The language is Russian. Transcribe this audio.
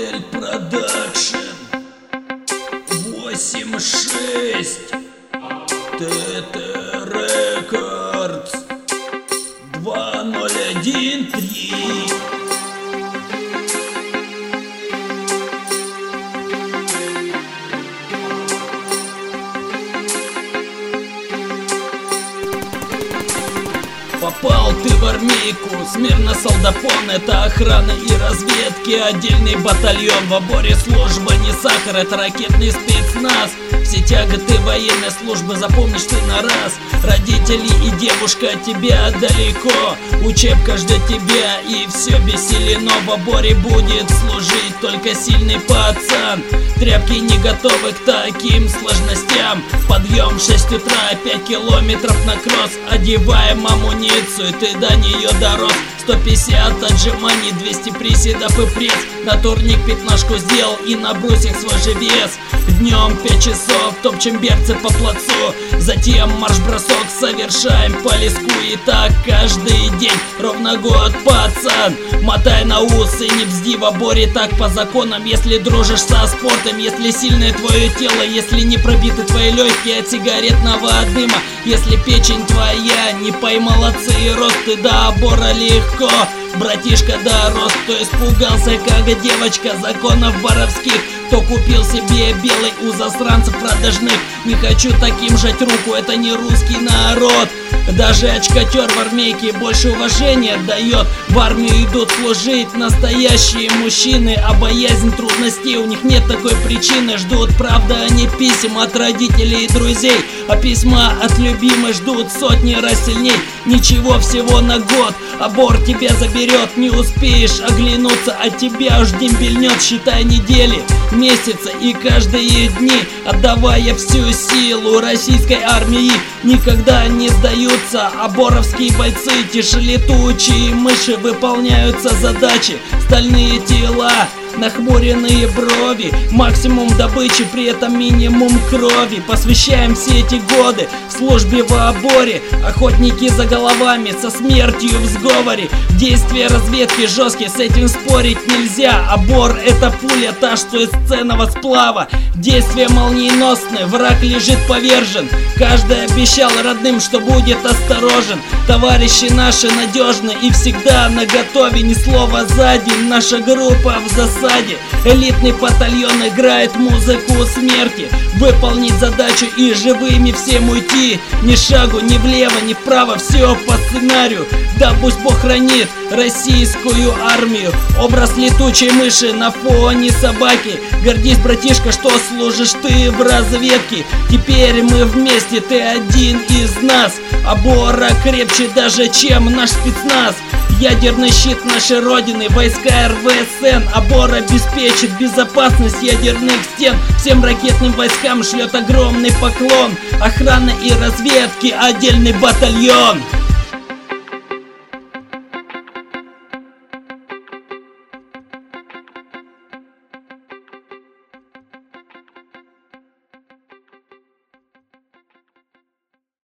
Цель продакшн 8-6 ТТ Рекордс 2013. Попал ты в армейку, смирно солдафон. Это охрана и разведки, отдельный батальон. В оборе служба не сахар, это ракетный спецназ. Все тяготы военной службы запомнишь ты на раз. Родители и девушка от тебя далеко, учебка ждет тебя и все беселено. В оборе будет служить только сильный пацан. Тряпки не готовы к таким сложностям. Подъем в 6 утра, 5 километров на кросс. Одеваем амуницию, ты до нее дорос. 150 отжиманий, 200 приседов и пресс. На турник пятнашку сделал и на брусьях свой же вес. Днем 5 часов топчем берцы по плацу, затем марш-бросок совершаем по леску. И так каждый день, ровно год, пацан. Мотай на усы, не бзди в оборе так по законам. Если дружишь со спортом, если сильное твое тело, если не пробиты твои легкие от сигаретного дыма, если печень твоя не поймала цирроз, ты до обора легко, братишка, дорос. Кто испугался, как девочка законов воровских, кто купил себе белый у засранцев продажных. Не хочу таким жать руку, это не русский народ. Даже очкотер в армейке больше уважения дает. В армию идут служить настоящие мужчины, а боязнь трудностей у них нет такой причины. Ждут, правда, они писем от родителей и друзей, а письма от любимой ждут сотни раз сильней. Ничего, всего на год обор тебя заберет, не успеешь оглянуться, от тебя уж дембельнет. Считай недели, месяцы и каждые дни, отдавая всю силу российской армии. Никогда не сдаются оборовские бойцы, тише летучие мыши, выполняются задачи. Стальные тела, нахмуренные брови, максимум добычи, при этом минимум крови. Посвящаем все эти годы в службе в оборе. Охотники за головами, со смертью в сговоре. Действия разведки жесткие, с этим спорить нельзя. Обор — это пуля, та, что из ценного сплава. Действия молниеносные, враг лежит повержен. Каждый обещал родным, что будет осторожен. Товарищи наши надежны и всегда наготове, ни слова сзади, наша группа в засаде. Элитный батальон играет музыку смерти, выполнить задачу и живыми всем уйти. Ни шагу ни влево, ни вправо, все по сценарию. Да пусть Бог хранит российскую армию. Образ летучей мыши на фоне собаки. Гордись, братишка, что служишь ты в разведке. Теперь мы вместе, ты один из нас. Обора крепче даже, чем наш спецназ. Ядерный щит нашей родины, войска РВСН. Обор обеспечит безопасность ядерных стен. Всем ракетным войскам шлет огромный поклон. Охрана и разведки, отдельный батальон.